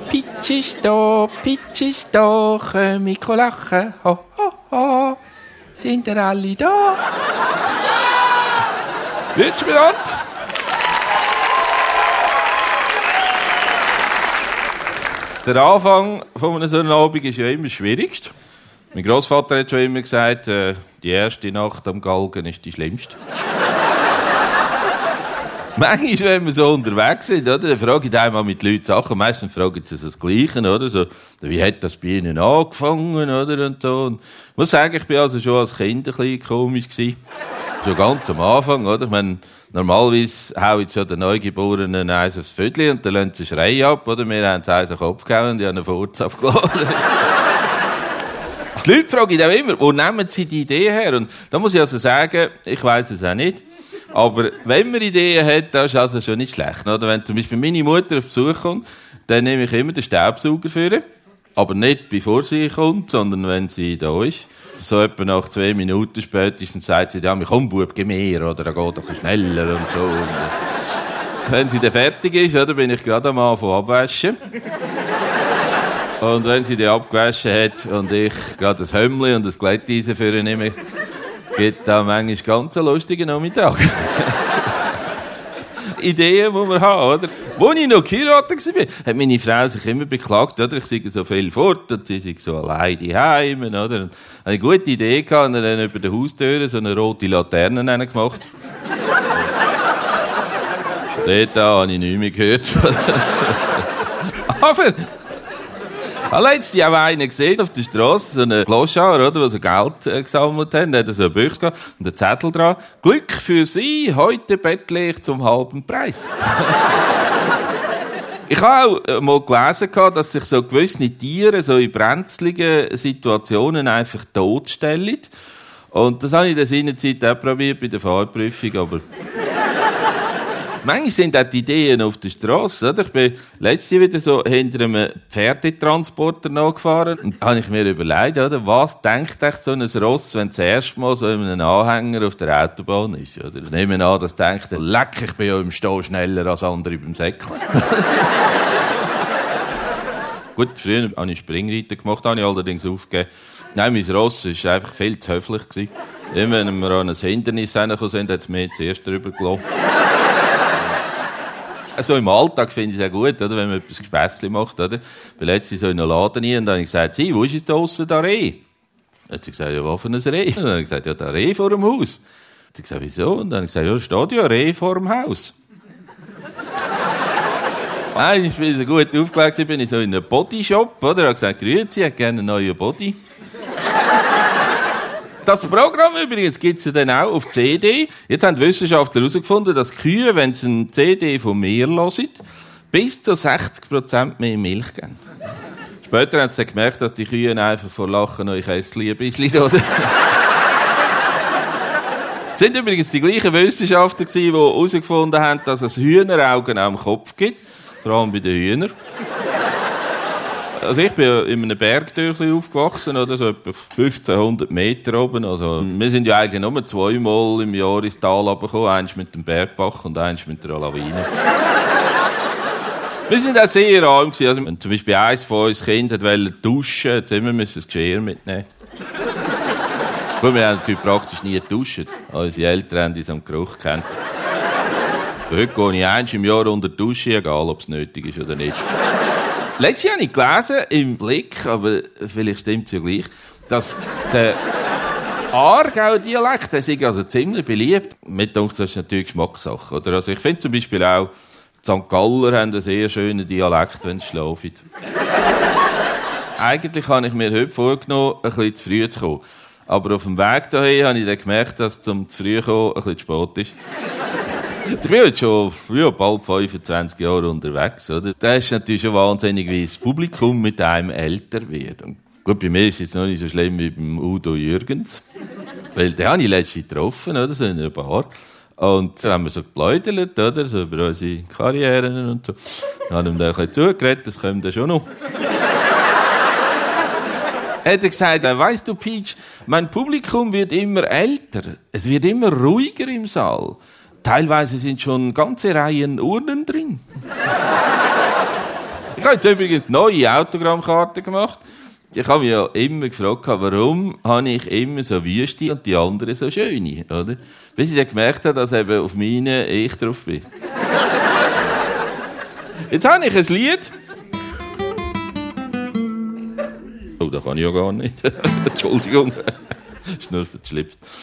Pitsch ist da, komm ich lachen, ho, ho, ho. Sind ihr alle da? Grüezi miteinander. Der Anfang von so einem Abend ist ja immer das Schwierigste. Mein Grossvater hat schon immer gesagt, die erste Nacht am Galgen ist die schlimmste. Manchmal, wenn wir so unterwegs sind, oder, dann frage ich einmal mit Leuten Sachen. Meistens fragen sie das Gleiche, oder? So, wie hat das bei Ihnen angefangen, oder? Und so. Und ich muss sagen, ich bin also schon als Kind ein bisschen komisch gewesen. Schon ganz am Anfang, oder? Ich meine, normalerweise haue ich ja den Neugeborenen eins aufs Vödli und dann lassen sie Schrei ab, oder? Wir haben es eins auf den Kopf gehauen und ich habe einen Furz abgeladen. Die Leute fragen auch immer, wo nehmen sie die Idee her? Und da muss ich also sagen, ich weiss es auch nicht. Aber wenn man Ideen hat, das ist also schon nicht schlecht. Oder? Wenn zum Beispiel meine Mutter auf Besuch kommt, dann nehme ich immer den Staubsauger für sie. Aber nicht bevor sie kommt, sondern wenn sie da ist. So etwa nach 2 Minuten spätestens sagt sie, ja, komm Bub, geh mehr, oder dann geht doch schneller und so. Und wenn sie dann fertig ist, oder, bin ich gerade am Anfang abwaschen. Und wenn sie die abgewaschen hat und ich gerade ein Hömmli und ein Glätteisen für sie nehme, gibt da manchmal ganz einen lustigen Nachmittag. Ideen muss man haben, oder? Als ich noch geheiratet war, hat meine Frau sich immer beklagt, oder? Ich sei so viel fort und sie sei so allein daheim, oder? Und habe eine gute Idee gehabt und dann über die Haustür so eine rote Laterne gemacht. Dort habe ich nichts mehr gehört. Aber ich habe letztens auch einen gesehen auf der Straße, so einen Gloschauer, oder, der so Geld gesammelt hat. Da hat er so eine Büchse gehabt und einen Zettel dran. Glück für Sie, heute bettle ich zum halben Preis. Ich habe auch mal gelesen, dass sich so gewisse Tiere so in brenzligen Situationen einfach totstellen. Und das habe ich in der Seinerzeit auch probiert bei der Fahrprüfung, aber manchmal sind auch die Ideen auf der Straße. Ich bin letztes Jahr wieder so hinter einem Pferdetransporter nachgefahren. Und da habe ich mir überlegt, oder, was denkt echt so ein Ross, wenn das erste Mal so in einem Anhänger auf der Autobahn ist? Oder? Ich nehme an, das denkt, leck, ich bin ja im Stau schneller als andere beim Säckchen. Gut, früher habe ich Springreiter gemacht, habe ich allerdings aufgegeben. Nein, mein Ross war einfach viel zu höflich. Immer wenn wir an ein Hindernis hergekommen sind, hat es mir zuerst drüber gelassen. Also im Alltag finde ich es auch gut, oder, wenn man etwas Gespässli macht. Oder? Ich bin letztens so in einen Laden rein und dann habe ich gesagt, «Sie, wo ist jetzt draussen das Reh?» Dann hat sie gesagt, «Ja, was für ein Reh?» Und dann habe ich gesagt, «Ja, das Reh vor dem Haus.» Dann hat sie gesagt, «Wieso?» Und dann habe ich gesagt, «Ja, steht ja Reh vor dem Haus.» Nein, ich bin so gut aufgelegt, bin ich so in einem Bodyshop, oder? Ich habe gesagt, «Grüezi, ich hätte gerne einen neuen Body.» Das Programm übrigens gibt es ja dann auch auf CD. Jetzt haben die Wissenschaftler herausgefunden, dass Kühe, wenn sie eine CD von mir hören, bis zu 60% mehr Milch geben. Später haben sie dann gemerkt, dass die Kühe einfach vor Lachen euch Kästchen ein bisschen, oder? Es sind übrigens die gleichen Wissenschaftler, die herausgefunden haben, dass es Hühneraugen am Kopf gibt. Vor allem bei den Hühnern. Also ich bin ja in einem Bergdörfli aufgewachsen, oder so etwa 1500 Meter oben. Also wir sind ja eigentlich nur 2-mal im Jahr ins Tal runtergekommen, eins mit dem Bergbach und eins mit der Lawine. Wir sind auch sehr arm gewesen. Also wenn zum Beispiel eins von uns Kind wollte duschen, jetzt immer müssen das Geschirr mitnehmen. Gut, wir haben natürlich praktisch nie geduscht. Unsere Eltern haben uns am Geruch gekannt. Heute gehe ich eins im Jahr unter die Dusche, egal ob es nötig ist oder nicht. Letztes Jahr habe ich gelesen, im Blick, aber vielleicht stimmt es ja gleich, dass der Aargauer Dialekt, der ist also ziemlich beliebt. Mir denkt, das ist natürlich Geschmackssache. Oder? Also ich finde zum Beispiel auch, die St. Galler haben einen sehr schönen Dialekt, wenn sie schlafen. Eigentlich habe ich mir heute vorgenommen, ein bisschen zu früh zu kommen. Aber auf dem Weg dahin habe ich dann gemerkt, dass zum zu früh kommen ein bisschen zu spät ist. Ich bin jetzt schon bald 25 Jahre unterwegs. Oder? Das ist natürlich schon wahnsinnig, wie das Publikum mit einem älter wird. Und gut, bei mir ist es jetzt noch nicht so schlimm wie beim Udo Jürgens. Weil den habe ich letztens getroffen, oder? So in einer Bar. Und so haben wir so gepläudert, oder? So über unsere Karrieren und so. Dann haben wir ihm dann ein bisschen zugeredet, das kommt dann schon noch. Er hat gesagt, weisst du, Peach, mein Publikum wird immer älter. Es wird immer ruhiger im Saal. Teilweise sind schon ganze Reihen Urnen drin. Ich habe jetzt übrigens neue Autogrammkarten gemacht. Ich habe mich ja immer gefragt, warum habe ich immer so wüste und die anderen so schöne, oder? Bis ich dann gemerkt habe, dass eben auf meine ich drauf bin. Jetzt habe ich ein Lied. Oh, das kann ich ja gar nicht. Entschuldigung. Das ist nur für die Schlips.